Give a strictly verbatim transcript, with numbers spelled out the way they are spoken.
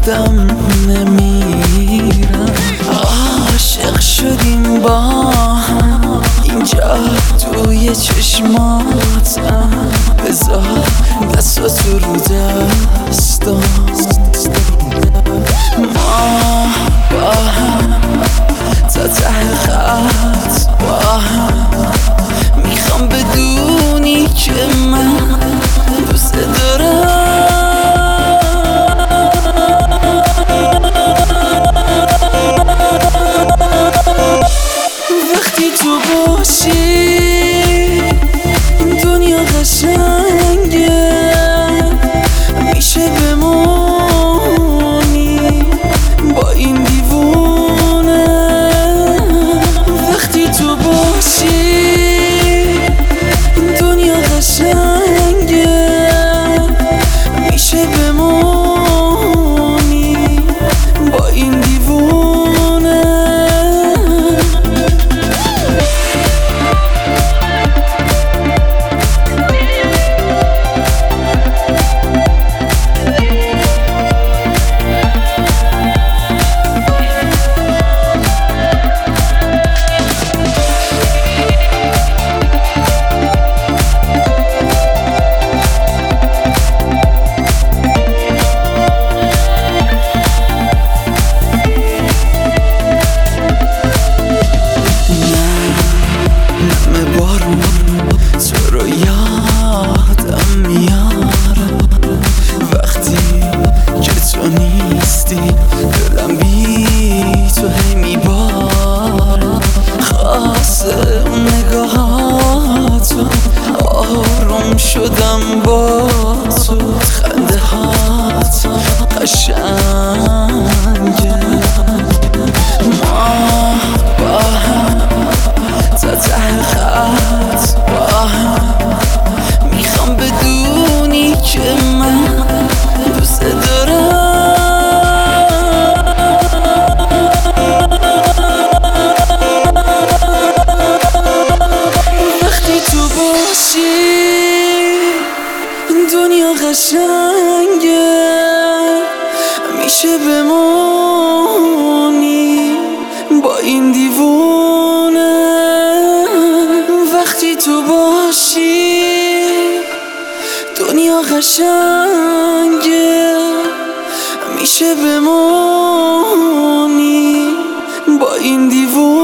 یادم نمیرم. عاشق شدیم با هم اینجا توی چشماتم، بذار دستاتو رو دستام. ما با هم تا ته خط با هم، میخوام بدونی که من دوست دارم. وقتی تو باشی دنیا قشنگه، میشه بمونی با این دیوونه. وقتی تو باشی دنیا قشنگه، میشه بمونی با این دیوونه. تو رو یادم میاره وقتی که تو نیستی، دلم بی تو هی میباره. خاصه اون نگاهاتو، آروم شدم با تو، خنده هات قشنگه. ما با هم تا ته خط با هم، میخوام بدونی که من دوست دارم. وقتی تو باشی دنیا قشنگه، میشه بمونی با این دیوونه. وقتی تو باشی دنیا قشنگه، میشه بمونی با این دیوونه.